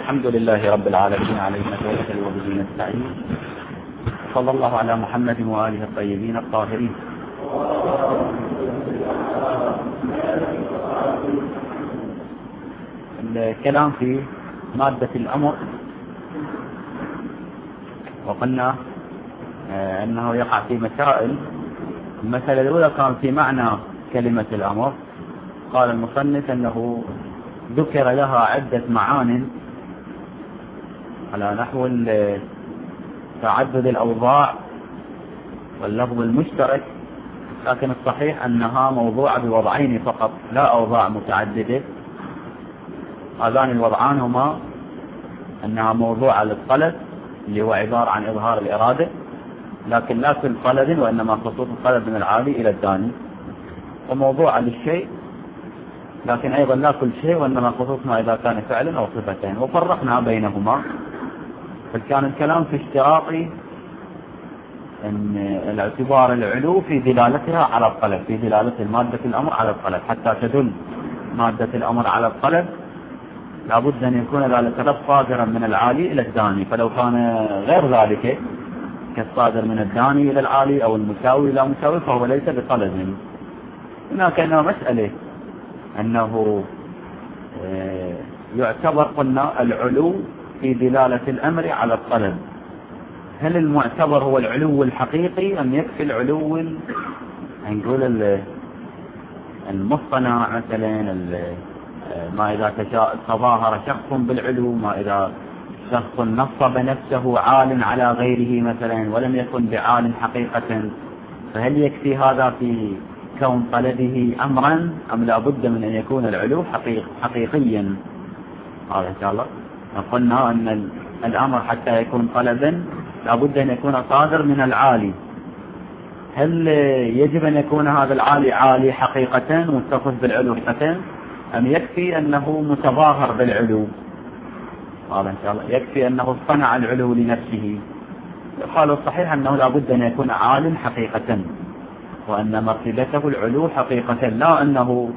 الحمد لله رب العالمين عليه نتوكل وبه نستعين. صلى الله على محمد وآله الطيبين الطاهرين. الكلام في مادة الأمر، وقلنا أنه يقع في مسائل. المسألة الأولى كان في معنى كلمة الأمر. قال المصنف أنه ذكر لها عدة معان على نحو تعدد الأوضاع واللفظ المشترك، لكن الصحيح أنها موضوعة بوضعين فقط، لا أوضاع متعددة. هذان الوضعان هما أنها موضوعة للطلب اللي هو عبارة عن إظهار الإرادة، لكن لا كل طلب وإنما خصوص الطلب من العالي إلى الداني، وموضوعة للشيء لكن أيضا لا كل شيء وإنما خصوص ما إذا كان فعلا أو صفتين، وفرقنا بينهما. فكان الكلام في اشتراط أن الاعتبار العلو في دلالتها على الطلب، في دلالة مادة الأمر على الطلب. حتى تدل مادة الأمر على الطلب لابد أن يكون ذلك الطلب صادرا من العالي إلى الداني، فلو كان غير ذلك كالصادر من الداني إلى العالي أو المساوي إلى مساوي فهو ليس بطلب. هناك مسألة أنه يعتبر قلنا العلو في دلالة الأمر على الطلب. هل المعتبر هو العلو الحقيقي أم يكفي العلو نقول المصطنع مثلا، ما إذا تظاهر شخص بالعلو، ما إذا شخص نصب نفسه عال على غيره مثلا ولم يكن بعال حقيقة، فهل يكفي هذا في كون طلبه أمرا أم لا بد من أن يكون العلو حقيقيا؟ هذا إن شاء الله. قلنا أن الأمر حتى يكون طلبا لا بد أن يكون صادر من العالي. هل يجب أن يكون هذا العالي عالي حقيقة متصف بالعلو حقيقة أم يكفي أنه متظاهر بالعلو؟ هذا إن شاء الله. يكفي أنه صنع العلو لنفسه. قالوا الصحيح أنه لا بد أن يكون عال حقيقة، وأن مرتبته العلو حقيقة، لا أنه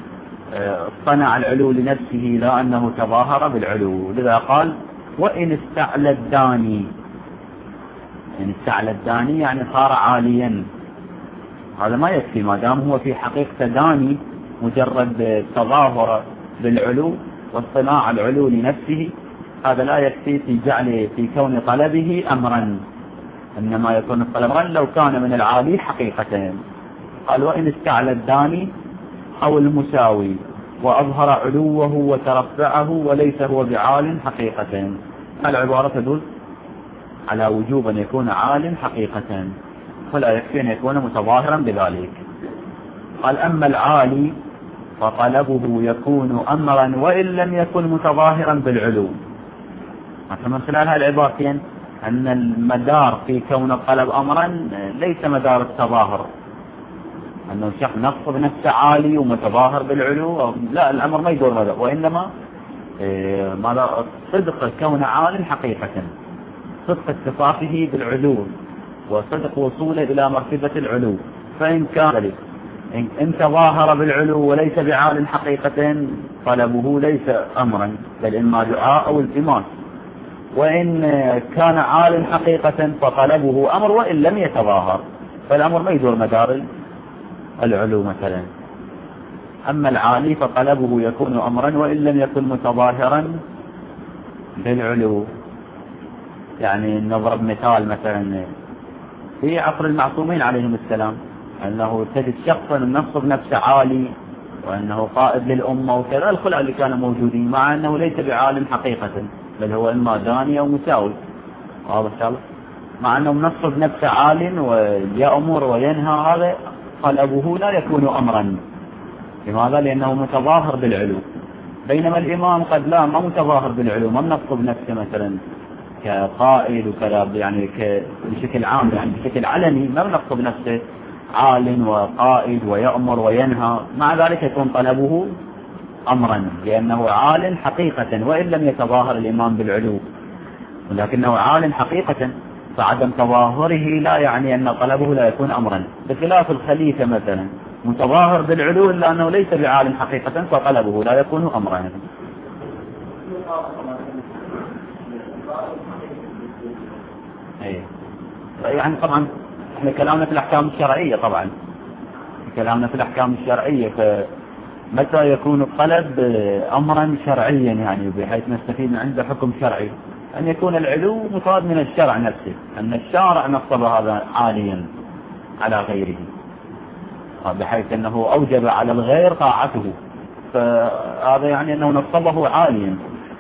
صنع العلو لنفسه، لا أنه تظاهر بالعلو. لذا قال وإن استعلى الداني، إن استعلى الداني يعني صار عاليا. هذا ما يكفي ما دام هو في حقيقة داني، مجرد تظاهر بالعلو واصطناع العلو لنفسه، هذا لا يكفي في جعله في كون طلبه أمرا، إنما يكون الطلب أمرا لو كان من العالي حقيقة. قال وإن استعلى الداني أو المساوي وأظهر علوه وترفعه وليس هو بعال حقيقة. العبارة تدل على وجوب أن يكون عال حقيقة، فلا يكفي أن يكون متظاهرا بذلك. قال أما العالي فطلبه يكون أمرا وإن لم يكن متظاهرا بالعلو. من خلال هذه العبارتين أن المدار في كون الطلب أمرا ليس مدار التظاهر، أنه شخص نصب نفسه عالي ومتظاهر بالعلو، لا، الأمر ما يدور هذا، وإنما صدق كون عال حقيقة، صدق اتصافه بالعلو وصدق وصوله إلى مرتبة العلو. فإن كان ذلك إن تظاهر بالعلو وليس بعال حقيقة طلبه ليس أمرا بل إما دعاء أو التماس، وإن كان عال حقيقة فطلبه أمر وإن لم يتظاهر، فالأمر ما يدور مدار العلو مثلا. أما العالي فطلبه يكون أمرا وإن لم يكن متظاهرا بالعلو. يعني نضرب مثال مثلا في عصر المعصومين عليهم السلام، أنه تجد شخصا نصب نفسه عالي وأنه قائد للأمة وكذا، الخلع اللي كانوا موجودين، مع أنه ليس بعالم حقيقة بل هو إما داني أو مساوي. هذا إن شاء الله. مع أنه نصب نفسه عال ويأمر وينهى، هذا طلبه لا يكون أمرا. لماذا؟ لأنه متظاهر بالعلو. بينما الإمام قد لا ما متظاهر بالعلو، ما منصب نفسه مثلا كقائد وكذا، يعني بشكل عام، يعني بشكل علني ما منصب نفسه عال وقائد ويأمر وينهى، مع ذلك يكون طلبه أمرا لأنه عال حقيقة وإن لم يتظاهر الإمام بالعلو، ولكنه عال حقيقة، فعدم تظاهره لا يعني أن طلبه لا يكون أمرا. بخلاف الخليفة مثلا متظاهر بالعلو إلا أنه ليس بعال حقيقة فطلبه لا يكون أمرا. أي. يعني طبعا احنا كلامنا في الأحكام الشرعية، طبعا كلامنا في الأحكام الشرعية، فمتى يكون الطلب أمرا شرعيا يعني بحيث نستفيد من عنده حكم شرعي، أن يكون العلو مصاد من الشرع نفسه، أن الشارع نصب هذا عاليا على غيره، بحيث أنه أوجب على الغير طاعته، فهذا يعني أنه نصبه عاليا.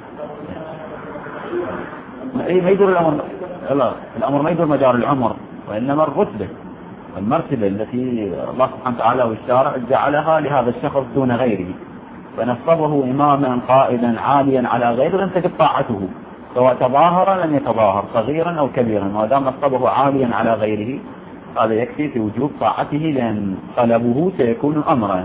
ما يدور الأمر، لا الأمر ما يدور مدار العمر، وإنما الرتبة والمرتبة التي الله سبحانه وتعالى والشارع جعلها لهذا الشخص دون غيره، فنصبه إماما قائدا عاليا على غيره لم تجب طاعته، سواء تظاهر لم يتظاهر، صغيرا أو كبيرا، ما دام نصبه عاليا على غيره هذا يكفي في وجوب طاعته، لأن طلبه سيكون أمرا.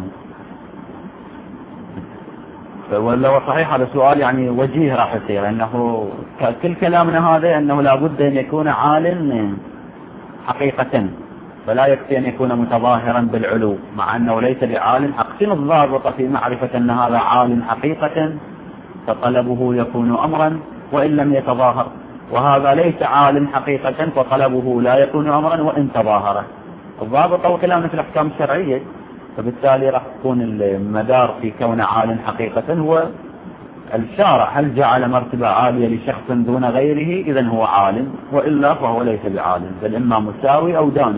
ولا صحيح هذا سؤال يعني وجيه راح يصير، أنه كل كلامنا هذا أنه لابد أن يكون عالم حقيقة، فلا يكفي أن يكون متظاهرا بالعلو مع أنه ليس بعالم حق. شنو الضابط في معرفة أن هذا عالم حقيقة فطلبه يكون أمرا وإن لم يتظاهر، وهذا ليس عالم حقيقة فطلبه لا يكون أمرا وإن تظاهر؟ الضابط هو كلامنا في الأحكام الشرعية، فبالتالي راح تكون المدار في كون عالم حقيقة هو الشارع، هل جعل مرتبة عالية لشخص دون غيره إذن هو عالم، وإلا فهو ليس بعالم، بل إما مساوي أو داني.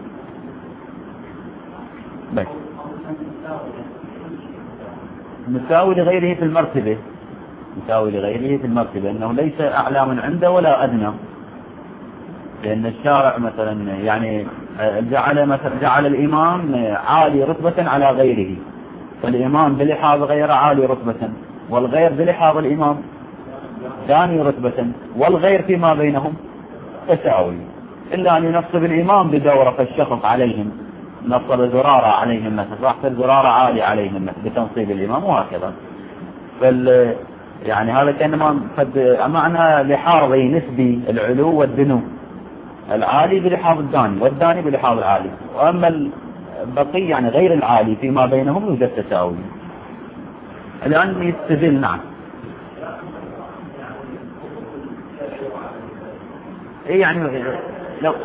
بس مساوي لغيره في المرتبة، مساوي لغيره في المرتبة، أنه ليس أعلى من عنده ولا أدنى، لأن الشارع مثلا يعني جعل الإمام عالي رتبة على غيره، فالإمام بلحاظ غير عالي رتبة، والغير بلحاظ الإمام داني رتبة، والغير فيما بينهم تساوي، إلا أن ينصب الإمام بدورة فالشخص عليهم، نصب زرارة عليهم مثلا، راح الزرارة عالي عليهم بتنصيب الإمام، وهكذا. يعني هذا كان معنى لحاظي نسبي، العلو والدنو، العالي بلحاظ الداني والداني بلحاظ العالي، وأما البقي يعني غير العالي فيما بينهم يوجد تساوي. الآن يستدل. نعم ايه يعني لو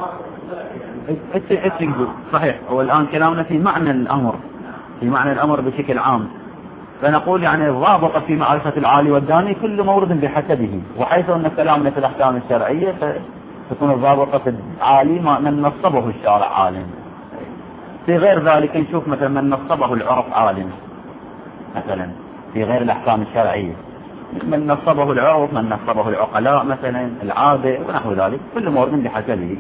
صحيح، هو الآن كلامنا في معنى الأمر، في معنى الأمر بشكل عام، فنقول يعني الضابط في معرفة العالي والداني كل مورد بحسبه، وحيث أن كلامنا في الأحكام الشرعية فتكون الضابطة في العالي من نصبه الشارع عالم، في غير ذلك نشوف مثلا من نصبه العرف عالم مثلا في غير الأحكام الشرعية، من نصبه العرف، من نصبه العقلاء مثلا، العادة ونحو ذلك، كل مورد بحسبه.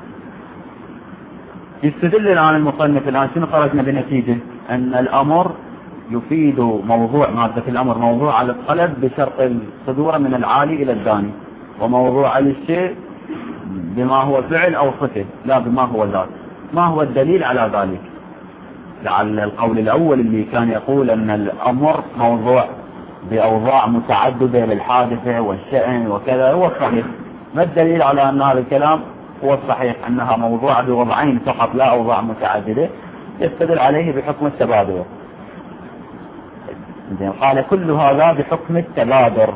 يستدل الآن المصنف الآن شنو خرجنا بنتيجة؟ أن الأمر يفيد موضوع مادة الأمر موضوع على الطلب بشرط الصدور من العالي إلى الداني، وموضوع على الشيء بما هو فعل أو صفة لا بما هو ذات. ما هو الدليل على ذلك؟ لعل القول الأول اللي كان يقول أن الأمر موضوع بأوضاع متعددة للحادثة والشأن وكذا هو الصحيح. ما الدليل على أن هذا الكلام هو الصحيح، أنها موضوع بوضعين فقط لا أوضاع متعددة؟ يستدل عليه بحكم التبادر. قال كل هذا بحكم التبادر،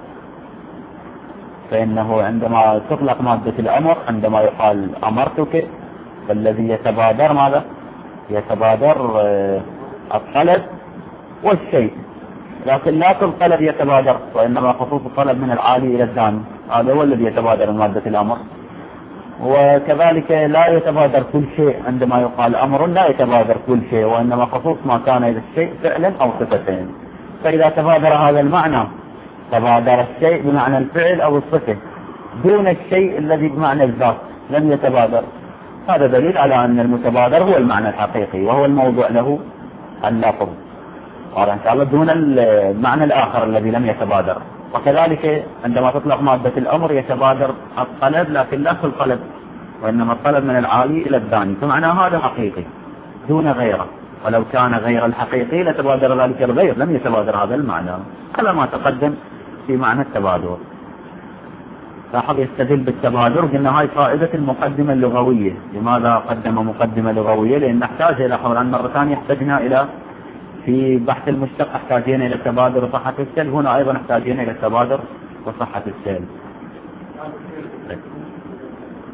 فإنه عندما تطلق مادة الأمر عندما يقال أمرتك، فالذي يتبادر ماذا؟ يتبادر الطلب والشيء، لكن لا كل طلب يتبادر، وإنما خصوص الطلب من العالي إلى الداني، هذا هو الذي يتبادر من مادة الأمر. وكذلك لا يتبادر كل شيء، عندما يقال أمر لا يتبادر كل شيء، وإنما خصوص ما كان إلى الشيء فعلا أو صفتين. فإذا تبادر هذا المعنى تبادر الشيء بمعنى الفعل أو الصفة دون الشيء الذي بمعنى الذات لم يتبادر، هذا دليل على أن المتبادر هو المعنى الحقيقي وهو الموضوع له اللفظ، وهذا إن شاء الله دون المعنى الآخر الذي لم يتبادر. وكذلك عندما تطلق مادة الأمر يتبادر الطلب، لكن لا كل طلب، وإنما الطلب من العالي إلى الداني، فمعنى هذا حقيقي دون غيره، ولو كان غير الحقيقي لتبادر ذلك الغير، لم يتبادر هذا المعنى، على ما تقدم في معنى التبادر. لاحظ يستدل بالتبادر، قلنا هاي فائدة المقدمة اللغوية. لماذا قدم مقدمة لغوية؟ لأن نحتاج إلى حول مرة ثانية احتجنا إلى في بحث المشتق احتاجين إلى التبادر وصحة السيل، هنا أيضا احتاجين إلى التبادر وصحة السيل.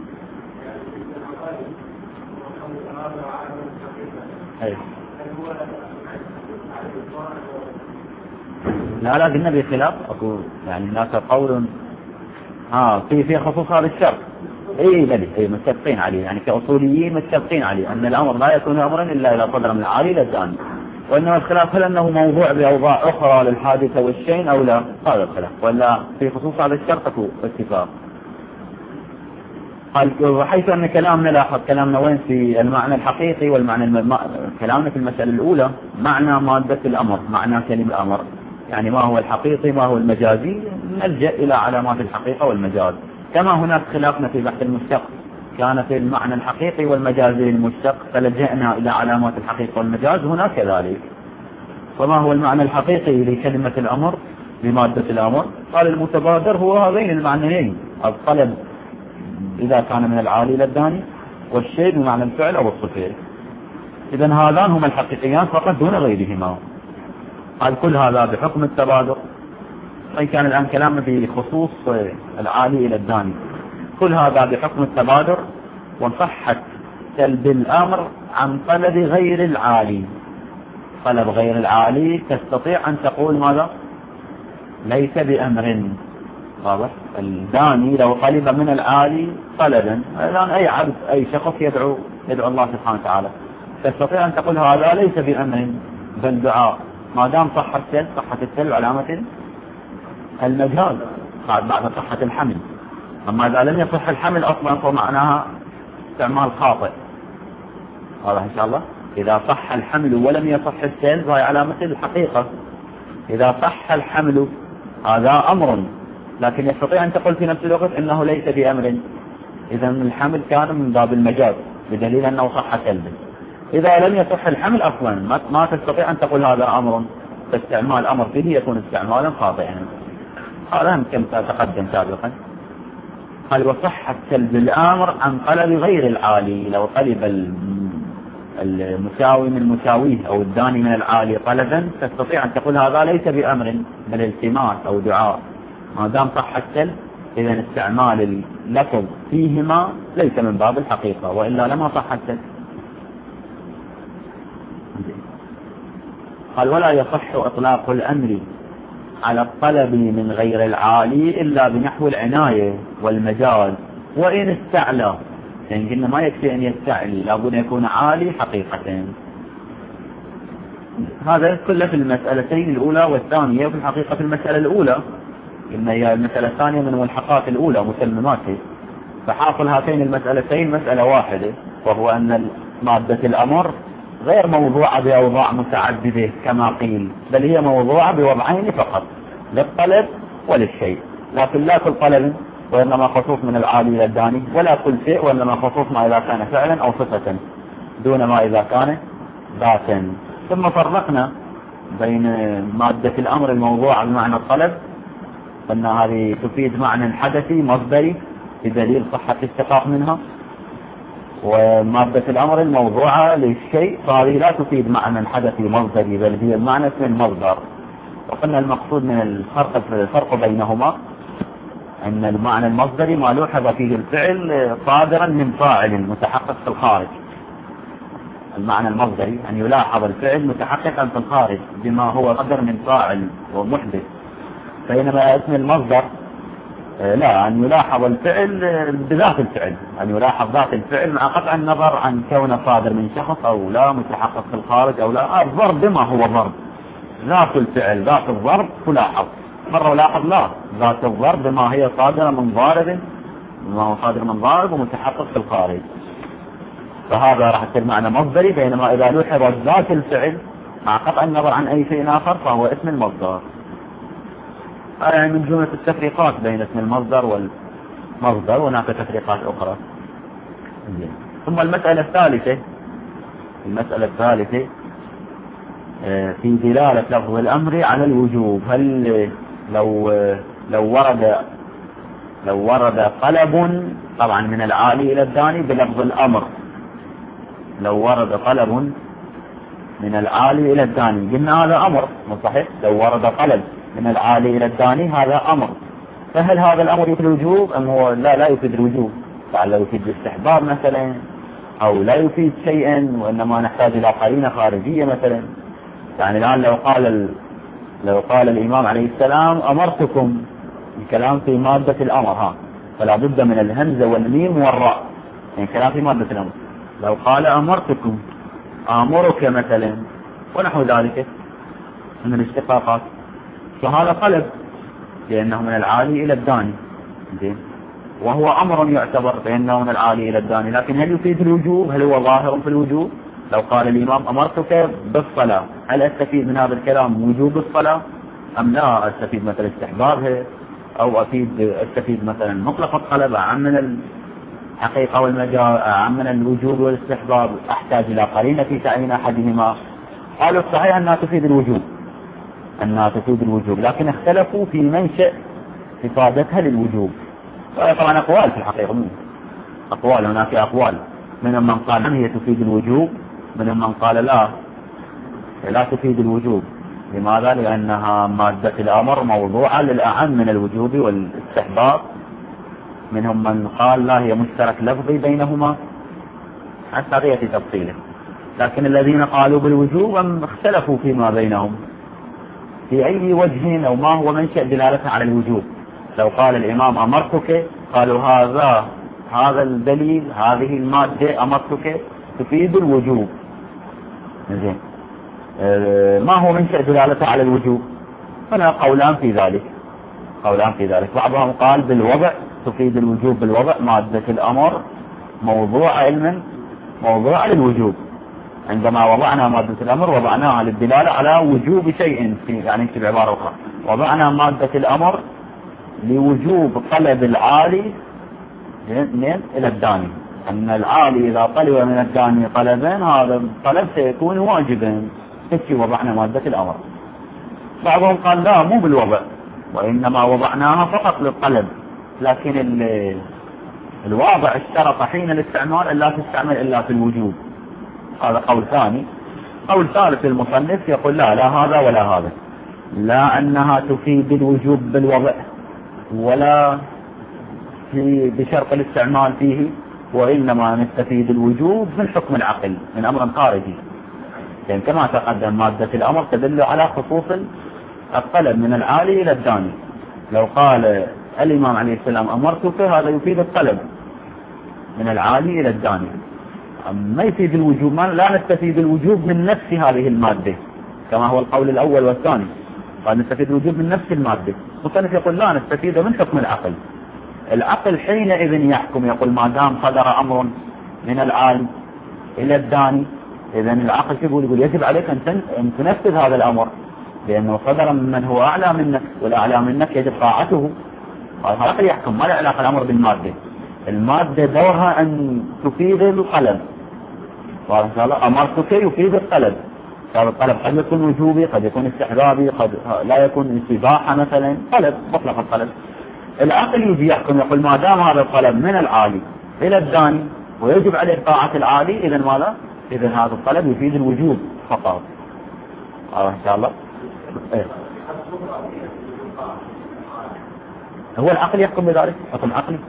أي. لا قلنا بخلاف أقول يعني هناك قول في خصوص هذا الشرط. بلي متفقين عليه، يعني كأصوليين متفقين عليه أن الأمر لا يكون أمرا إلا إذا صدر من العالي إلى الداني، وإنما الخلاف هل أنه موضوع بأوضاع أخرى للحادثة والشين أو لا، هذا الخلاف، ولا في خصوص هذا الشرط اتفاق. وحيث أن كلامنا لاحظ كلامنا وين في المعنى الحقيقي والمعنى كلامنا في المسألة الأولى معنى مادة الأمر، معنى كلمة الأمر، يعني ما هو الحقيقي ما هو المجازي، نلجأ إلى علامات الحقيقة والمجاز. كما هناك خلافنا في بحث المشتق كان في المعنى الحقيقي والمجازي المشتق فلجأنا إلى علامات الحقيقة والمجاز، هنا كذلك. وما هو المعنى الحقيقي لكلمة الأمر بمادة الأمر؟ قال المتبادر هو هذين المعنيين، الطلب إذا كان من العالي إلى الداني، والشيء بمعنى الفعل أو الصفة. إذا هذان هما الحقيقيان فقط دون غيرهما. قال كل هذا بحكم التبادر، وإن كان الآن كلامنا في خصوص العالي إلى الداني. كل هذا بحكم التبادر وصحة سلب الأمر عن طلب غير العالي. طلب غير العالي تستطيع أن تقول ماذا؟ ليس بأمر. واضح؟ الداني لو طلب من العالي طلبا، الآن أي عبد أي شخص يدعو الله سبحانه وتعالى، تستطيع أن تقول هذا ليس بأمر بل دعاء، ما دام صحة السلب علامة المجاز بعد صحة الحمل. أما إذا لم يصح الحمل أصلا فمعناها استعمال خاطئ. واضح إن شاء الله؟ إذا صح الحمل ولم يصح السلب فهي علامة الحقيقة. إذا صح الحمل هذا أمر، لكن يستطيع أن تقول في نفس الوقت إنه ليس بأمر، إذا الحمل كان من باب المجاز بدليل أنه صح سلبا. إذا لم يصح الحمل أصلا ما تستطيع أن تقول هذا أمر، فاستعمال أمر فيه يكون استعمالا خاطئا. هذا كم تقدم سابقا. قال وصحة سلب الأمر عن طلب غير العالي. لو طلب المساوي من مساويه أو الداني من العالي طلبا تستطيع أن تقول هذا ليس بأمر بل التماس أو دعاء، ما دام صح السلب إذا استعمال اللفظ فيهما ليس من باب الحقيقة، وإلا لما صح السلب. قال ولا يصح إطلاق الأمر على الطلب من غير العالي إلا بنحو العناية والمجاز وإن استعلى، يعني قلنا ما يكفي أن يستعلي، لابد أن يكون عالي حقيقة. هذا كله في المسألتين الأولى والثانية. في الحقيقة في المسألة الأولى إن هي المسألة الثانية من ملحقات الأولى مسلماته، فحاصل هاتين المسألتين مسألة واحدة، وهو أن مادة الأمر غير موضوعة بأوضاع متعددة كما قيل، بل هي موضوعة بوضعين فقط، للطلب وللشيء، لكن لا كل طلب وإنما خصوص من العالي إلى الداني، ولا كل شيء وإنما خصوص ما إذا كان فعلا أو صفة دون ما إذا كان ذاتا. ثم فرقنا بين مادة الأمر الموضوعة بمعنى الطلب، أن هذه تفيد معنى حدثي مصدري بدليل صحة الاشتقاق منها، ومادة الأمر الموضوعة للشيء فهذه لا تفيد معنى حدثي مصدري بل هي المعنى اسم المصدر. وقلنا المقصود من الفرق بينهما أن المعنى المصدري ما لوحظ فيه الفعل صادرا من فاعل متحقق في الخارج. المعنى المصدري أن يلاحظ الفعل متحققا في الخارج بما هو صدر من فاعل ومحدث، بينما اسم المصدر لا، أن يلاحظ الفعل بذات الفعل، أن يلاحظ ذات الفعل مع قطع النظر عن كونه صادر من شخص أو لا، متحقق في الخارج أو لا. الضرب بما هو ضرب، ذات الفعل ذات الضرب تلاحظ، مرة لاحظ لا، ذات الضرب بما هي صادرة من ضارب، بما هو صادر من ضارب ومتحقق في الخارج، فهذا راح يصير معنى مصدري. بينما إذا لوحظ ذات الفعل مع قطع النظر عن أي شيء آخر فهو اسم المصدر. يعني من جملة التفريقات بين اسم المصدر والمصدر، وهناك تفريقات أخرى. ثم المسألة الثالثة في دلالة لفظ الأمر على الوجوب. هل لو ورد طلب طبعا من العالي إلى الداني بلفظ الأمر، لو ورد طلب من العالي إلى الداني قلنا هذا أمر صحيح. لو ورد طلب من العالي إلى الداني هذا أمر، فهل هذا الأمر يفيد الوجوب أم هو لا يفيد الوجوب؟ لعله يفيد الاستحباب مثلا، أو لا يفيد شيئا وإنما نحتاج إلى قرينة خارجية مثلا. يعني الآن لو قال الإمام عليه السلام أمرتكم، الكلام في مادة الأمر، فلا بد من الهمزة والميم والراء، يعني كلام في مادة الأمر. لو قال أمرتكم، آمرك مثلا ونحو ذلك من الاشتقاقات، فهذا قلب لأنه من العالي إلى الداني، وهو أمر يعتبر بأنه من العالي إلى الداني. لكن هل يفيد الوجوب؟ هل هو ظاهر في الوجوب؟ لو قال الإمام أمرتك بالصلاة، هل أستفيد من هذا الكلام وجوب الصلاة أم لا أستفيد مثلا استحبابها، أو أستفيد مثلا مطلق الطلب عن من الحقيقة والمجال، عن من الوجوب والاستحباب، أحتاج إلى قرينة في تعيين أحدهما؟ قالوا الصحيح أنها تفيد الوجوب، لكن اختلفوا في منشأ إفادتها للوجوب. طبعا أقوال في الحقيقة، هناك أقوال، منهم من قال هي تفيد الوجوب، منهم من قال لا تفيد الوجوب. لماذا؟ لأنها مادة الأمر موضوعة للأعم من الوجوب والاستحباب. منهم من قال لا، هي مشترك لفظي بينهما، حتى غير تفصيله. لكن الذين قالوا بالوجوب اختلفوا فيما بينهم في أي وجه أو ما هو منشأ دلالته على الوجوب. لو قال الإمام أمرتك، قالوا هذا الدليل، هذه المادة أمرتك تفيد الوجوب. زين، ما هو منشأ دلالته على الوجوب؟ هنا قولان في ذلك. بعضهم قال بالوضع، تفيد الوجوب بالوضع، مادة الأمر موضوع للوجوب. عندما وضعنا مادة الأمر وضعناها للدلالة على وجوب شيء، يعني نكتب عبارة أخرى، وضعنا مادة الأمر لوجوب طلب العالي إلى الداني، أن العالي إذا طلب من الداني طلبا، هذا الطلب سيكون واجبا، هيك وضعنا مادة الأمر. بعضهم قال لا، مو بالوضع، وإنما وضعناها فقط للطلب، لكن الواضع اشترط حين الاستعمال أن لا تستعمل إلا في الوجوب. هذا قول ثاني. قول ثالث المصنف يقول لا هذا ولا هذا، لا أنها تفيد الوجوب بالوضع ولا بشرط الاستعمال فيه، وإنما نستفيد الوجوب من حكم العقل، من أمر خارجي. يعني كما تقدم مادة الأمر تدل على خصوص الطلب من العالي إلى الداني. لو قال الإمام عليه السلام أمرتك، هذا يفيد الطلب من العالي إلى الداني، ما يفيد الوجوب. لا نستفيد الوجوب من نفس هذه المادة كما هو القول الأول والثاني، قال نستفيد الوجوب من نفس المادة. المصنف يقول لا، نستفيد من حكم العقل حينئذ يحكم، يقول ما دام صدر أمر من العالي إلى الداني، إذن العقل يقول يجب عليك أن تنفذ هذا الأمر، لأنه صدر من هو أعلى منك، والأعلى منك يجب طاعته. العقل يحكم، ما له علاقة الأمر بالمادة. المادة دورها أن تفيد القلب، أمرتك يفيد القلب. هذا الطلب قد يكون وجوبي، قد يكون استحبابي، قد لا يكون استباحة مثلا، طلب مطلق الطلب. العقل يجي يحكم، يقول ما دام هذا الطلب من العالي إلى الداني ويجب عليه طاعة العالي، إذن ماذا؟ إذن هذا الطلب يفيد الوجوب فقط. إن شاء الله. هو العقل يحكم بذلك، حكم عقلي.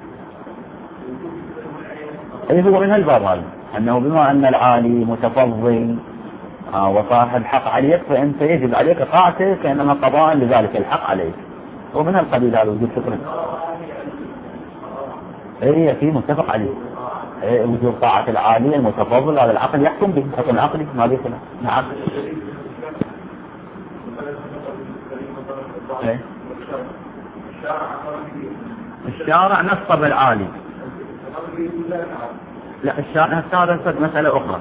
هو من الباب هذا، أنه بما أن العالي متفضل وصاحب حق عليك، فأنت يجب عليك طاعته كأنما قضاء لذلك الحق عليك. ومن القبيل هذا وجود شكرا. في متفق عليه وجود طاعة العالي المتفضل، هذا العقل يحكم به، حكم عقلي ما به خلاف. نعم. الشارع نصب العالي. لا، الشارع هذا مسألة أخرى.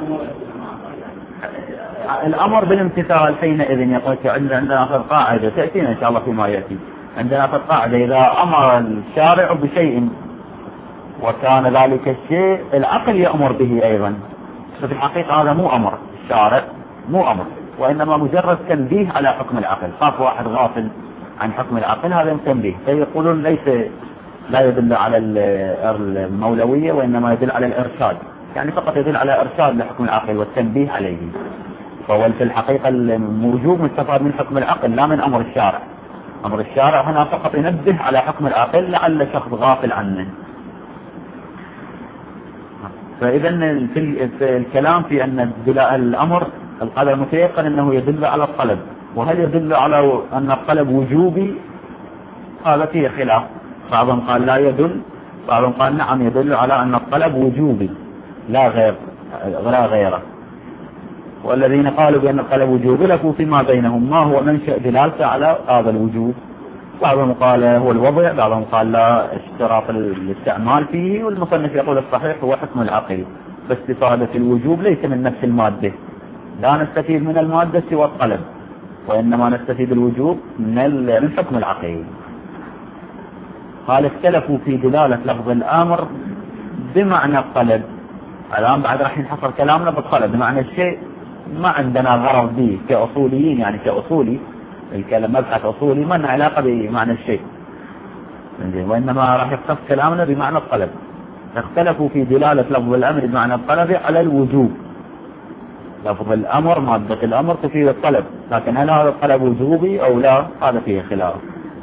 الأمر بالامتثال حينئذ يقول عندنا في القاعدة، تأتينا إن شاء الله فيما يأتي، عندنا في القاعدة إذا أمر الشارع بشيء وكان ذلك الشيء العقل يأمر به أيضا، ففي الحقيقة هذا مو أمر، الشارع مو أمر، وإنما مجرد تنبيه على حكم العقل. خاف واحد غافل عن حكم العقل، هذا تنبيه. فيقولون لا يدل على المولوية، وإنما يدل على الإرشاد، يعني فقط يدل على إرشاد لحكم العقل والتنبيه عليه. فهو في الحقيقة الوجوب مستفاد من حكم العقل لا من أمر الشارع. أمر الشارع هنا فقط ينبه على حكم العقل لعل شخص غافل عنه. فإذا في الكلام في أن الأمر القدر متيقن أنه يدل على الطلب، وهل يدل على أن الطلب وجوبي؟ هذا فيه خلاف، بعضهم قال لا يدل، بعضهم قال نعم يدل على أن الطلب وجوبي لا غيره. والذين قالوا بأن الطلب وجوبي لكوا فيما بينهم ما هو منشأ دلالته على هذا الوجوب. بعضهم قال هو الوضع، بعضهم قال لا اشتراط الاستعمال فيه، والمصنف يقول الصحيح هو حكم العقل باستفادة الوجوب ليس من نفس المادة، لا نستفيد من المادة سوى الطلب، وإنما نستفيد الوجوب من حكم العقل. قال اختلفوا في دلالة لفظ الأمر بمعنى الطلب. الآن بعد راح ينحصر كلامنا بالطلب بمعنى الشيء، ما عندنا غرض به كأصوليين، يعني كأصولي الكلام مبحث أصولي ما له علاقة بمعنى الشيء، وإنما راح يختص كلامنا بمعنى الطلب. اختلفوا في دلالة لفظ الأمر بمعنى الطلب على الوجوب. لفظ الأمر مادة الأمر تفيد الطلب، لكن هل هذا الطلب وجوبي أو لا؟ هذا فيه خلاف.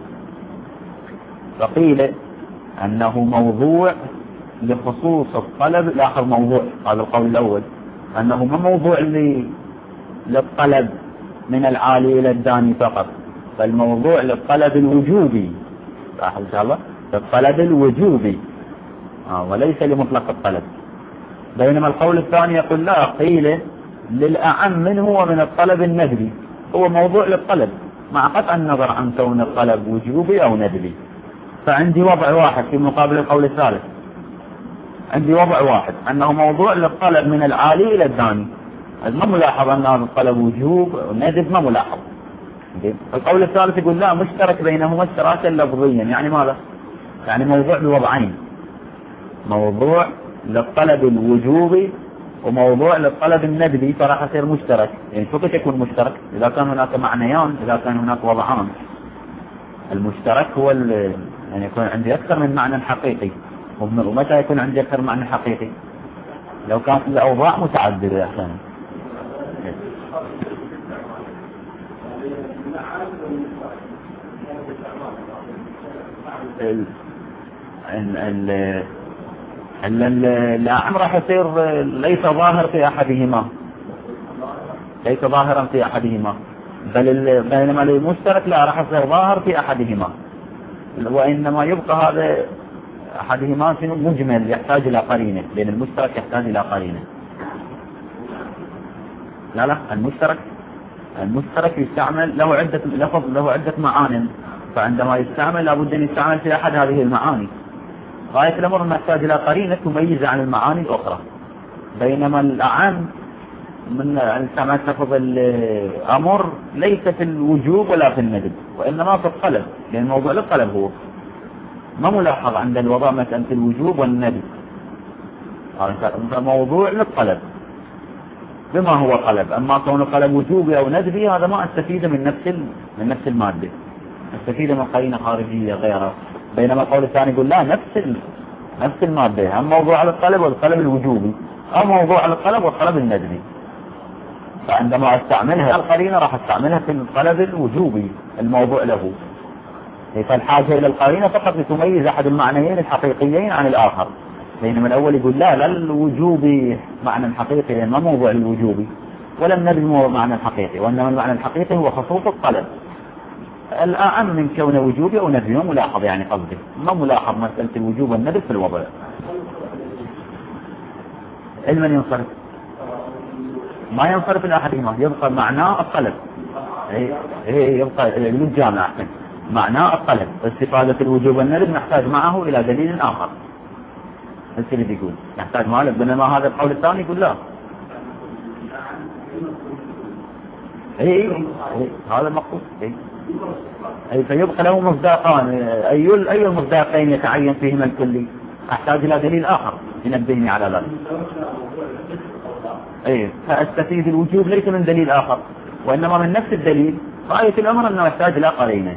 فقيل أنه موضوع لخصوص الطلب. لاحظ موضوع، هذا القول الأول، أنه ما موضوع للطلب من العالي إلى الداني فقط، بل موضوع للطلب الوجوبي. لاحظ إن شاء الله للطلب الوجوبي وليس لمطلق الطلب. بينما القول الثاني يقول لا، قيل للأعم منه ومن الطلب الندبي، هو موضوع للطلب مع قطع النظر عن كون الطلب وجوبي أو ندبي. فعندي وضع واحد في مقابل القول الثالث، عندي وضع واحد أنه موضوع للطلب من العالي إلى الداني، ما ملاحظ أن هذا الطلب وجوب وندب، ما ملاحظ. القول الثالث يقول لا، مشترك بينهما اشتراكا لفظيا. يعني ماذا؟ يعني موضوع بوضعين، موضوع للطلب الوجوبي وموضوع للطلب الندبي، فراح يصير مشترك. يعني شو يكون مشترك؟ إذا كان هناك معنيان، إذا كان هناك وضعان. المشترك هو يعني يكون عندي أكثر من معنى حقيقي. ومتى يكون عندي أكثر من معنى حقيقي؟ لو كانت الأوضاع متعددة أحيانا. الأعم راح يصير ليس ظاهر في أحدهما، ليس ظاهرا في أحدهما، بينما المشترك لا، راح يصير ظاهر في أحدهما، وإنما يبقى هذا أحدهما مجمل يحتاج إلى قرينة، لأن المشترك يحتاج إلى قرينة. لا المشترك يستعمل له عدة لفظ، له عدة معان، فعندما يستعمل لابد أن يستعمل في أحد هذه المعاني. غاية الأمر أن نحتاج إلى قرينة تميز عن المعاني الأخرى. بينما الأعم من استعمال لفظ الأمر ليس في الوجوب ولا في الندب، وإنما في الطلب، لأن الموضوع للطلب هو ما ملاحظ عند الوضع مسألة الوجوب والندب. هذا موضوع للطلب بما هو طلب. أما كون الطلب وجوبي أو ندبي هذا ما استفيد من نفس المادة، استفيد من قرينة خارجية غيرها. بينما القول الثاني يقول لا، نفس المادة، هم موضوع على الطلب والطلب الوجوبي، أو موضوع على الطلب والطلب الندبي. فعندما استعملها القرينة راح استعملها في الطلب الوجوبي الموضوع له، فالحاجة إلى القرينة فقط لتميز أحد المعنيين الحقيقيين عن الآخر. بينما الأول يقول لا الوجوبي معنى حقيقي، ما موضوع الوجوبي، ولا الندب معنى حقيقي، وإنما المعنى الحقيقي هو خصوص الطلب. الأعم من كون وجوبي أو ندبي ما ملاحظ، يعني قصدي ما ملاحظ مسألة الوجوب والندب في الوضع. علما ينصرف، ما ينصرف الأحدهما، يبقى معناه الطلب. يبقى للجامع أحسن معناه الطلب. استفادة الوجوب والندب نحتاج معه إلى دليل آخر. السيد يقول نحتاج معه، بينما هذا القول الثاني يقول لا. هذا المقصود. فيبقى له مصداقان، أي المصداقين يتعين فيهما الكلي؟ أحتاج إلى دليل آخر ينبهني على ذلك. فأستفيد الوجوب ليس من دليل آخر، وإنما من نفس الدليل. غاية الأمر أنه يحتاج إلى قرينة.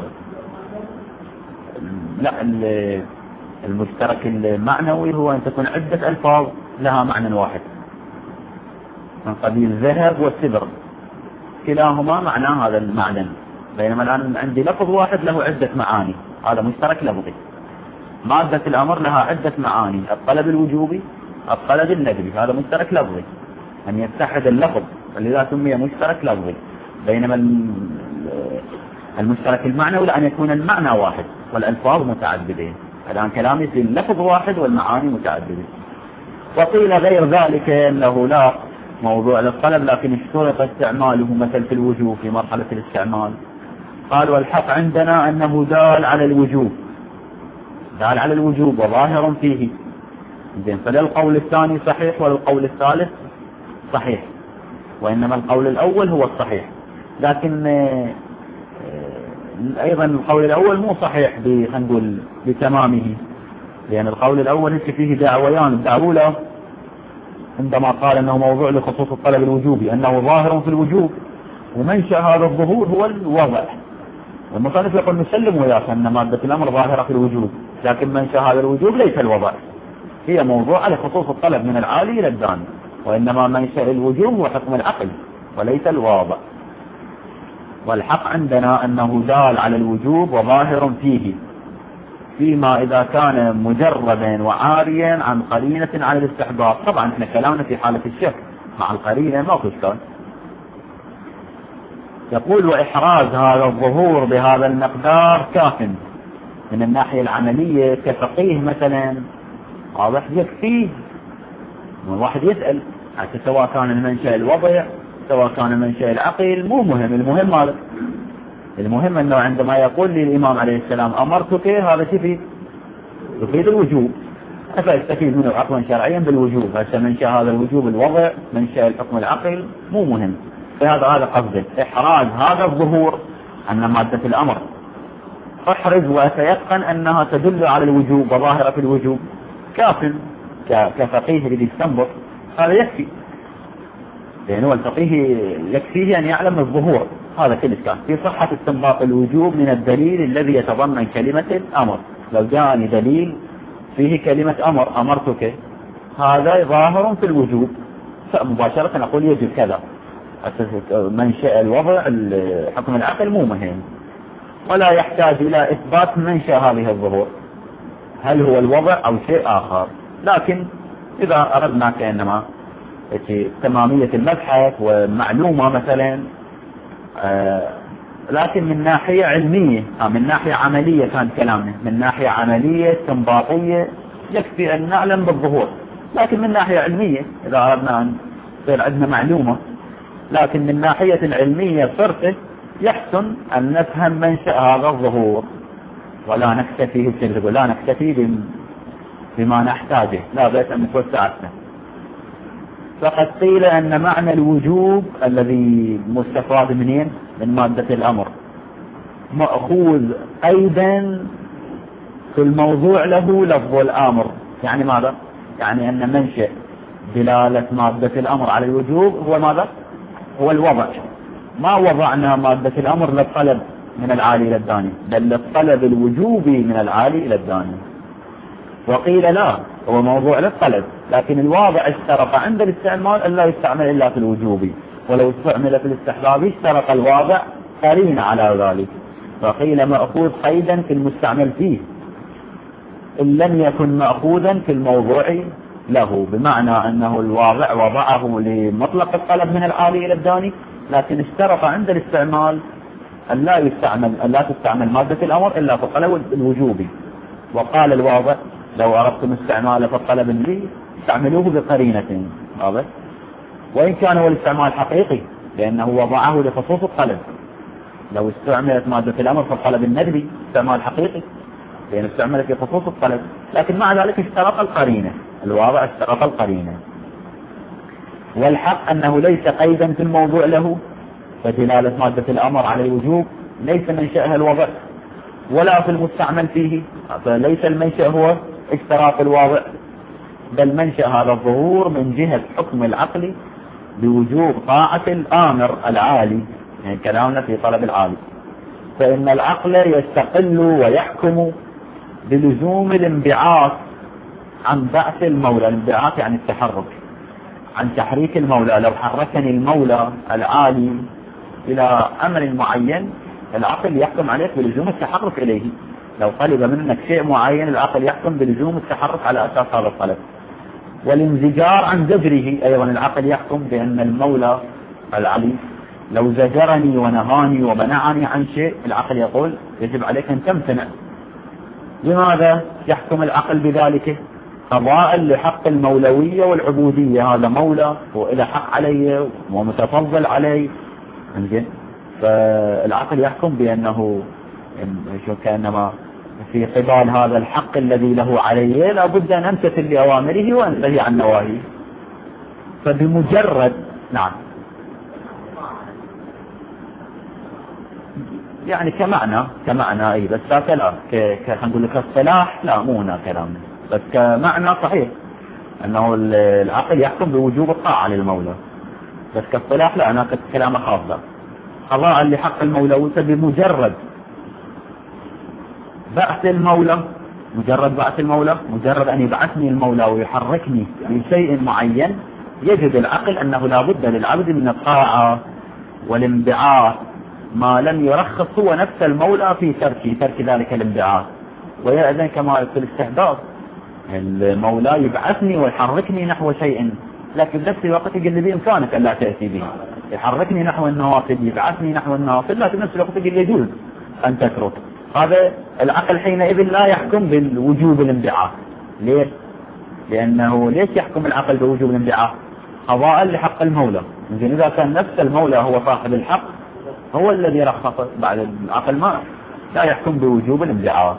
لا، المشترك المعنوي هو أن تكون عدة ألفاظ لها معنى واحد، من قبيل الذهب والسدر، كلاهما معنى هذا المعنى. بينما الآن عندي لفظ واحد له عدة معاني، هذا مشترك لفظي. مادة الأمر لها عدة معاني، الطلب الوجوبي الطلب الندبي، هذا مشترك لفظي، أن يتحد اللفظ، فلذا سمي مشترك لفظي. بينما المشترك المعنوي لأن يكون المعنى واحد والألفاظ متعددين. الآن كلامي في اللفظ واحد والمعاني متعددة. وقيل غير ذلك أنه لا موضوع للطلب، لكن اشترط استعماله مثل في الوجوب في مرحلة الاستعمال. قال والحق عندنا أنه دال على الوجوب، دال على الوجوب وظاهر فيه. فلا القول الثاني صحيح ولا القول الثالث صحيح، وإنما القول الأول هو الصحيح. لكن أيضا القول الأول مو صحيح خلينا نقول بتمامه، لأن القول الأول فيه دعويان. الدعوة الأولى عندما قال أنه موضوع لخصوص الطلب الوجوبي أنه ظاهر في الوجوب، ومنشأ هذا الظهور هو الوضع. والمصنف يقول نسلم وياك أن مادة الأمر ظاهرة في الوجوب، لكن منشأ هذا الوجوب ليس الوضع، هي موضوع لخصوص الطلب من العالي إلى الداني، وإنما منشأ الوجوب هو حكم العقل وليس الواضع. والحق عندنا أنه دال على الوجوب وظاهر فيه، فيما إذا كان مجردا وعاريا عن قرينة على الاستحباب. طبعا احنا كلامنا في حالة الشك، مع القرينة ما في إشكال. يقول وإحراز هذا الظهور بهذا المقدار كاف من الناحية العملية كفقيه مثلا، واضح يكفيه. الواحد يسأل حتى سواء كان المنشأ الوضع سواء كان منشأ العقل مو مهم، المهم هذا، المهم أنه عندما يقول لي الإمام عليه السلام أمرتك، هذا يفيد الوجوب، فاستفيد منه عقلا شرعيا بالوجوب. هسه منشأ هذا الوجوب الوضع، منشأ الحكم العقل مو مهم. فهذا قصده إحراز هذا الظهور أن مادة الأمر أحرز وأتيقن أنها تدل على الوجوب وظاهرة في الوجوب كاف كفقيه الذي يستنبط، هذا يكفي، لأنه الفقيه يكفيه أن يعلم الظهور. هذا كل كان في صحة استنباط الوجوب من الدليل الذي يتضمن كلمة الأمر. لو جاءني دليل فيه كلمة أمر أمرتك، هذا ظاهر في الوجوب، فمباشرة نقول يجب كذا. منشأ الوضع حكم العقل مو مهم، ولا يحتاج إلى إثبات منشأ هذه الظهور، هل هو الوضع أو شيء آخر. لكن إذا أردنا كأنما تمامية المبحث ومعلومة مثلا، لكن من ناحية علمية من ناحية عملية كان كلامنا، من ناحية عملية استنباطية يكفي أن نعلم بالظهور. لكن من ناحية علمية إذا أردنا أن يصير عندنا معلومة، لكن من ناحية علمية فرقه يحسن أن نفهم منشأ هذا الظهور، ولا نكتفي لا نكتفي بما نحتاجه، لا بأس أن نتوسع أكثر. فقد قيل أن معنى الوجوب الذي مستفاد منين من مادة الأمر مأخوذ أيضا في الموضوع له لفظ الأمر. يعني ماذا؟ يعني أن منشأ دلالة مادة الأمر على الوجوب هو ماذا؟ هو الوضع. ما وضعنا مادة الأمر للطلب من العالي إلى الداني، بل للطلب الوجوبي من العالي إلى الداني. وقيل لا، هو موضوع للطلب، لكن الواضع اشترط عند الاستعمال أن لا يستعمل إلا في الوجوبي، ولو استعمل في الاستحباب اشترط الواضع قرين على ذلك. فقيل مأخوذ قيدا في المستعمل فيه إن لم يكن مأخوذا في الموضوع له، بمعنى أنه الواضع وضعه لمطلق الطلب من العالي إلى الداني، لكن اشترط عند الاستعمال أن لا تستعمل مادة الأمر إلا في الطلب الوجوبي. وقال الواضع لو أردتم استعماله في الطلب النبي استعملوه بقرينة، واضح؟ وإن كان هو الاستعمال حقيقي لأنه وضعه لخصوص الطلب. لو استعملت مادة الأمر في الطلب الندبي استعمال حقيقي لأن استعملت في خصوص الطلب، لكن مع ذلك اشترط القرينة، الواضع اشترط القرينة. والحق أنه ليس قيدا في الموضوع له، فدلالة مادة الأمر على الوجوب ليس منشأها الوضع ولا في المستعمل فيه، فليس المنشأ هو اشتراط الواضع، بل منشأ هذا الظهور من جهة حكم العقل بوجوب طاعة الآمر العالي، يعني كلامنا في طلب العالي. فإن العقل يستقل ويحكم بلزوم الانبعاث عن بعث المولى. الانبعاث يعني التحرك، عن تحريك المولى. لو حركني المولى العالي إلى أمر معين العقل يحكم عليك بلزوم التحرك إليه. لو طلب منك شيء معين العقل يحكم بلزوم التحرك على أساس هذا الطلب. والانزجار عن زجره. أيضا العقل يحكم بأن المولى العلي لو زجرني ونهاني ومنعني عن شيء العقل يقول يجب عليك أن تمتنع. لماذا يحكم العقل بذلك؟ قضاء لحق المولوية والعبودية. هذا مولى وإلى حق علي ومتفضل علي. فالعقل يحكم بأنه كأنما في قبال هذا الحق الذي له علي لا بد أن أمتثل لأوامره وأنتهي عن نواهيه. فبمجرد نعم يعني كمعنى أي بس لا كلام نقول لك الصلاح لا مو هنا كلام، بس كمعنى صحيح أنه العقل يحكم بوجوب الطاعة للمولى، بس كالصلاح لا، أنا كلام خاصة قضاء لحق المولى. بمجرد بعث المولى، مجرد أن يبعثني المولى ويحركني لشيء معين، يجد العقل أنه لا بد للعبد من الطاعة والانبعاث ما لم يرخص هو نفس المولى في ترك ذلك الانبعاث. ويأذن كما في الاستحباب، المولى يبعثني ويحركني نحو شيء، لكن بنفس الوقت يقول لي بإمكانك أن لا تأتي به، يحركني نحو النوافل، يبعثني نحو النوافل، لكن بنفس الوقت يقول لي يجوز أن تترك. هذا العقل حينئذ لا يحكم بالوجوب الانبعاث. ليش؟ لأنه ليش يحكم العقل بوجوب الانبعاث؟ قضاء لحق المولى. إذا كان نفس المولى هو صاحب الحق هو الذي رخص، بعد العقل ما لا يحكم بوجوب الانبعاث.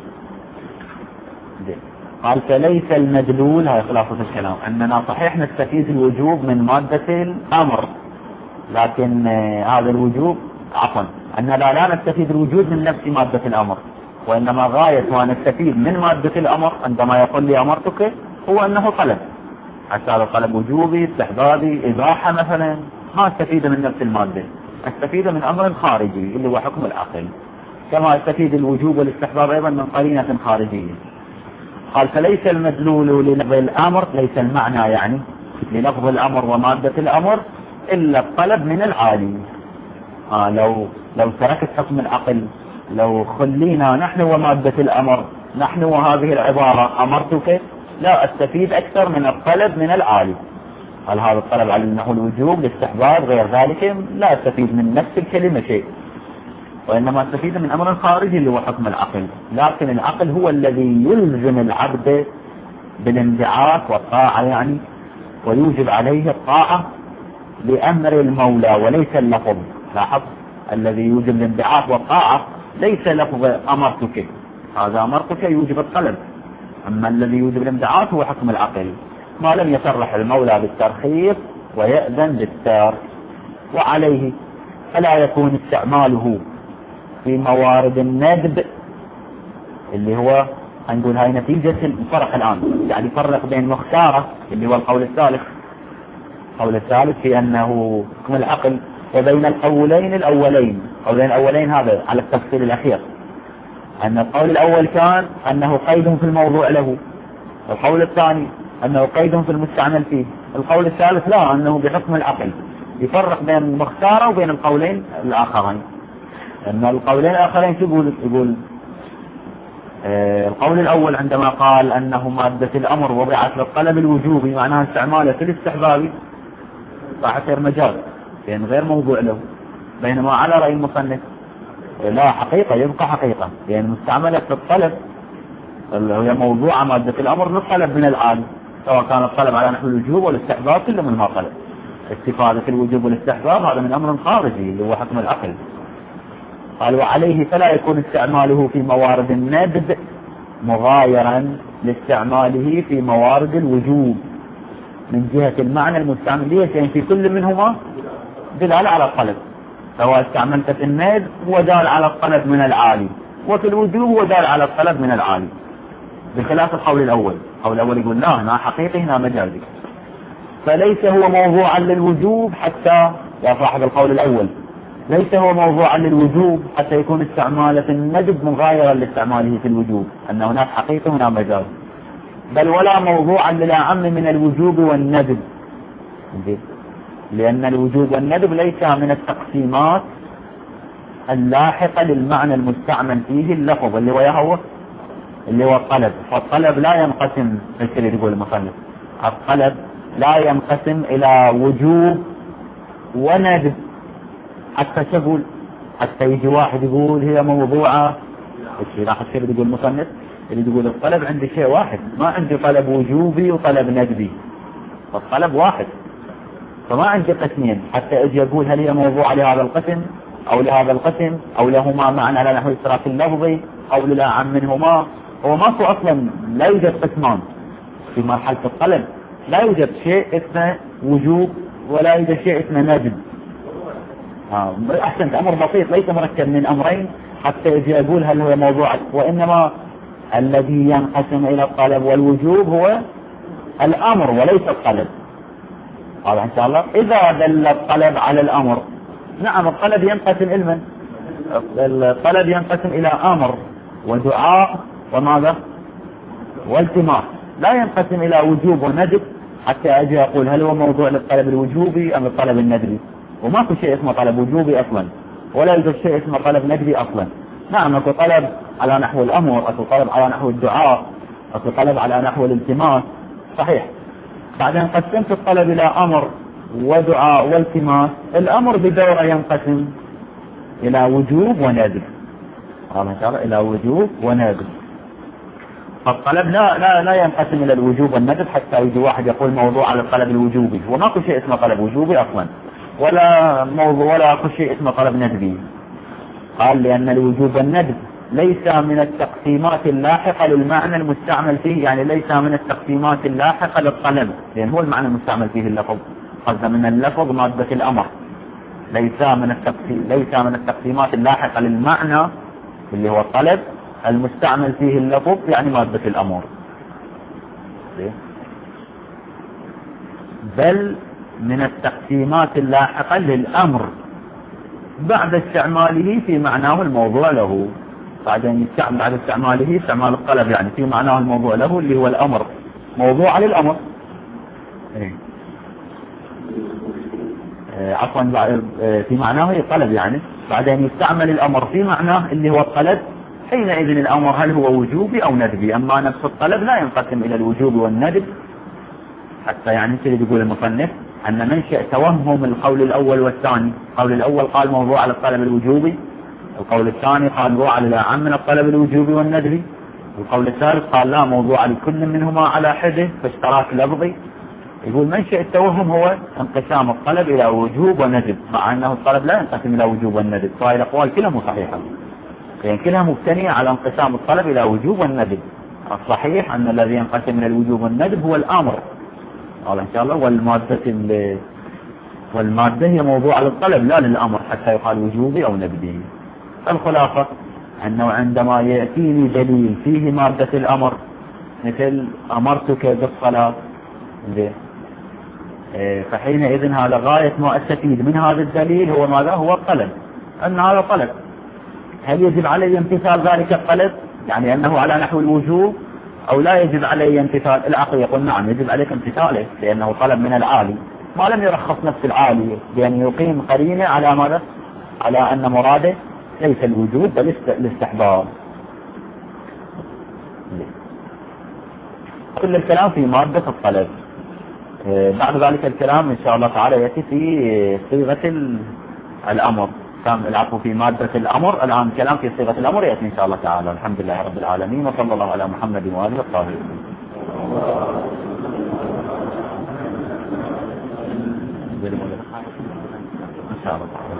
قال فليس المدلول، هذا خلاصة الكلام، أننا صحيح نستفيد الوجوب من مادة الأمر، لكن هذا الوجوب أننا لا نستفيد الوجود من نفس مادة الأمر، وإنما غاية ما نستفيد من مادة الأمر عندما يقول لي أمرتك هو أنه طلب، حتى هذا طلب وجوبي استحبابي إباحة مثلا، ما استفيد من نفس المادة، استفيد من أمر خارجي اللي هو حكم العقل، كما استفيد الوجوب والاستحباب أيضا من قرينة خارجية. قال فليس المدلول للفظ الأمر، ليس المعنى يعني للفظ الأمر ومادة الأمر إلا الطلب من العالي. لو تركت حكم العقل، لو خلينا نحن ومادة الأمر، نحن وهذه العبارة أمرتك، لا أستفيد أكثر من الطلب من العالي. هل هذا الطلب على أنه الوجوب الاستحباب غير ذلك، لا أستفيد من نفس الكلمة شيء، وإنما أستفيد من أمر خارجي اللي هو حكم العقل. لكن العقل هو الذي يلزم العبد بالانبعاث والطاعة يعني، ويوجب عليه الطاعة لأمر المولى وليس اللفظ. لاحظ الذي يوجب الانبعاث والطاعة ليس لفظ أمرتك، هذا أمرتك يوجب الطلب، أما الذي يوجب الانبعاث هو حكم العقل، ما لم يصرح المولى بالترخيص ويأذن بالترك. وعليه فلا يكون استعماله في موارد الندب، اللي هو نقول هاي نتيجة الفرق الآن، يعني فرق بين مختارة اللي هو القول الثالث في أنه حكم العقل، وبين القولين الأولين. قولين الأولين هذا على التفصيل الأخير، أن القول الأول كان أنه قيد في الموضوع له، القول الثاني أنه قيد في المستعمل فيه، القول الثالث لا، أنه بحكم العقل. يفرق بين المختارة وبين القولين الآخرين. أن القولين الآخرين يقول القول الأول عندما قال أنه مادة الأمر وضعت للطلب الوجوبي، معناها استعماله في الاستحبابي، راح يصير مجال لأن غير موضوع له. بينما على رأي المصنف لا، حقيقة يبقى حقيقة، لأن مستعملة في الطلب اللي هي موضوع مادة الأمر للطلب من العالم، سواء كان الطلب على نحو الوجوب والاستحباب كله منها طلب. استفادة الوجوب والاستحباب هذا من أمر خارجي اللي هو حكم العقل. قال وعليه فلا يكون استعماله في موارد الندب مغايرا لاستعماله في موارد الوجوب من جهة المعنى المستعمل. ليش؟ يعني في كل منهما دلالة على الطلب، سواء استعملت في الندب هو دال على الطلب من العالي، وفي الوجوب هو دال على الطلب من العالي، بخلاف القول الأول. القول الأول يقول لا، هنا حقيقي هنا مجازي، فليس هو موضوعا للوجوب حتى، يا صاحب القول الأول، ليس هو موضوعا للوجوب حتى يكون استعماله في الندب مغايرا لاستعماله في الوجوب، أن هناك حقيقة هنا مجاز، بل ولا موضوعا للأعم من الوجوب والندب، لأن الوجوب والندب ليس من التقسيمات اللاحقة للمعنى المستعمل فيه اللفظ اللي هو الطلب. فالطلب لا ينقسم مثل يقول المصنف الطلب لا ينقسم إلى وجوب وندب. حتى تقول، حتى يجي واحد يقول هي موضوعة، راح يصير يقول مصنف اللي يقول الطلب عندي شيء واحد، ما عندي طلب وجوبي وطلب ندبي، فالطلب واحد، فما عندي قسمين حتى اجي اقول هل هي موضوعة لهذا القسم او لهذا القسم او لهما معنى على نحو الاشتراك اللفظي او لا عن منهما. هو ماكو اصلا، لا يوجد قسمان في مرحلة الطلب، لا يوجد شيء اسمه وجوب ولا يوجد شيء اسمه ندب. احسنت، امر بسيط ليس مركب من امرين حتى اجي اقول هل هو موضوع، وانما الذي ينقسم الى الطلب والوجوب هو الامر وليس الطلب. هذا ان شاء الله. اذا دل الطلب على الامر، نعم الطلب ينقسم علما، الطلب ينقسم الى امر ودعاء وماذا والتماس، لا ينقسم الى وجوب وندب حتى اجي اقول هل هو موضوع للطلب الوجوبي ام الطلب الندبي. وماكو شيء اسمه طلب وجوبي اصلا، ولا يوجد شيء اسمه طلب ندبي اصلا. نعم اكو طلب على نحو الامر، اكو طلب على نحو الدعاء، اكو طلب على نحو الالتماس، صحيح. بعدين قسمت الطلب الى امر ودعاء والتماس. الامر بدوره ينقسم الى وجوب وندب، هذا ان شاء الله الى وجوب وندب. فالطلب لا ينقسم الى الوجوب والندب حتى يجي واحد يقول موضوع على الطلب الوجوبي، وماكو شيء اسمه طلب وجوبي اصلا، ولا موضوع ولا اكو شيء اسمه طلب ندبي. قال لان الوجوب والندب ليس من التقسيمات اللاحقة للمعنى المستعمل فيه، يعني ليس من التقسيمات اللاحقة للطلب، لان هو المعنى المستعمل فيه اللفظ، قصد من اللفظ مادة الامر، ليس من التقسيمات اللاحقة للمعنى اللي هو الطلب المستعمل فيه اللفظ، يعني مادة الامر، بل من التقسيمات اللاحقة للامر بعد استعماله في معناه الموضوع له. بعد استعماله استعمال الطلب يعني في معناه الموضوع له اللي هو الامر، موضوع للامر. عفوا في معناه الطلب يعني، بعدين يستعمل الامر في معناه اللي هو الطلب، حينئذ الامر هل هو وجوبي او ندبي. اما نفس الطلب لا ينقسم الى الوجوب والندب، حتى يعني يقول المصنف ان منشأ توهم القول الاول والثاني. القول الاول قال موضوع على الطلب الوجوبي، القول الثاني قال موضوع على عام من الطلب الوجوبي والندبي، القول الثالث قال لا موضوع لكل منهما على حده فاشتراك لفظي. يقول منشأ التوهم هو انقسام الطلب الى وجوب وندب، مع انه الطلب لا ينقسم الى وجوب والندب. فهذه الاقوال كلها مو صحيحه، يعني كلها مبتنيه على انقسام الطلب الى وجوب والندب. الصحيح ان الذي ينقسم الى الوجوب والندب هو الامر، هذا ان شاء الله. والمادة هي موضوع للطلب لا للامر حتى يقال وجوبي او ندبي. الخلاصة انه عندما يأتيني دليل فيه مادة الامر، مثل امرتك بالصلاة، فحينئذ هذا غاية ما استفيد من هذا الدليل هو ماذا؟ هو الطلب، ان هذا طلب. هل يجب علي امتثال ذلك الطلب، يعني انه على نحو الوجوب، او لا يجب علي امتثال؟ العقل يقول نعم يجب عليك امتثاله، لانه طلب من العالي، ما لم يرخص نفس العالي بأن يقيم قرينة على ماذا؟ على ان مراده ليس الوجوب بل الاستحباب. كل الكلام في مادة الطلب. بعد ذلك الكلام ان شاء الله تعالى يأتي في صيغة الامر، العفو في مادة الامر. الان كلام في صيغة الامر يأتي ان شاء الله تعالى. الحمد لله رب العالمين، وصلى الله على محمد وآله وصحبه. ان شاء الله تعالى.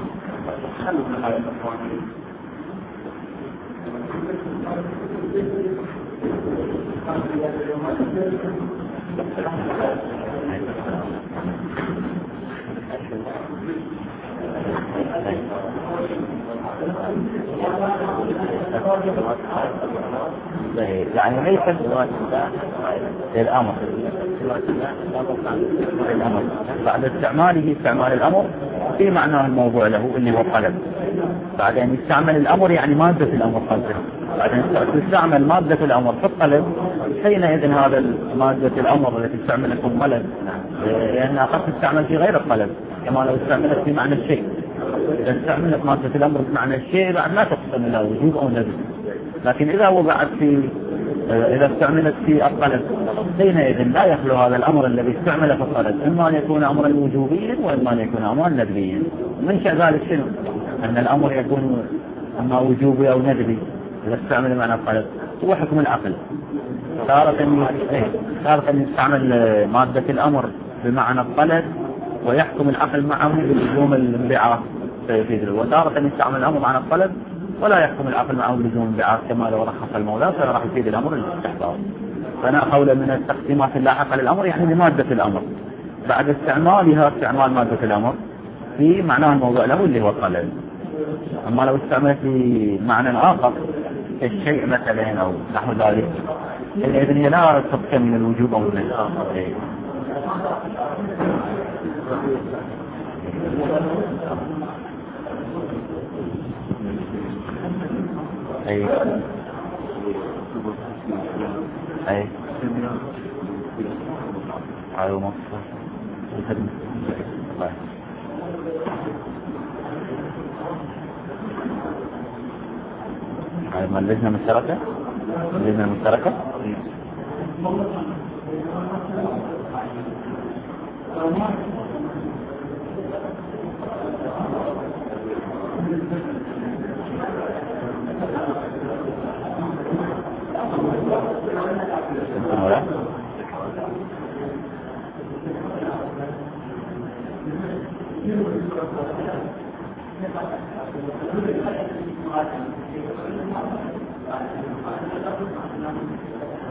يعني ليس الامر بعد استعماله استعمال الامر في معناه الموضوع له اللي هو الطلب. بعدين يستعمل الامر يعني مادة الامر قصده، بعدين تستعمل مادة الامر في الطلب، حينئذ هذا مادة الامر التي تستعملها في الطلب لانها قد تستعمل في غير الطلب، كما لو استعملت في معنى الشيء. إذا استعملت مادة الامر في معنى الشيء بعد لا تقسم الى وجوب او ندب. لكن اذا وضعت في إذا استعملت في الطلب حينئذ لا يخلو هذا الأمر الذي استعمل في الطلب إما أن يكون أمرا وجوبيا وإما أن يكون أمرا ندبيا. منشأ ذلك شنو؟ أن الأمر يكون أما وجوبي أو ندبي إذا استعمل معنى الطلب. هو حكم العقل. تارة يستعمل مادة الأمر بمعنى الطلب ويحكم العقل معه بلزوم الانبعاث فيفيد له، وتارة يستعمل الأمر معنى الطلب ولا يحكم العقل معه بلزوم الانبعاث كما لو رخص المولى فراح يفيد الأمر الاستحضار. فأنا قول من التقسيمات اللاحقة للأمر يعني لمادة الأمر بعد استعمالها استعمال مادة الأمر في معناه الموضوع له اللي هو الطلب. أما لو استعملت في معنى آخر الشيء مثلا أو نحو ذلك إذن هي لا تبقى من الوجوب أو من الآخر. أي أي أيوة مصر ما اللجنة المشتركة؟ اللجنة المشتركة؟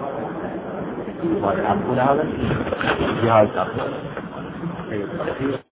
هذا جهاز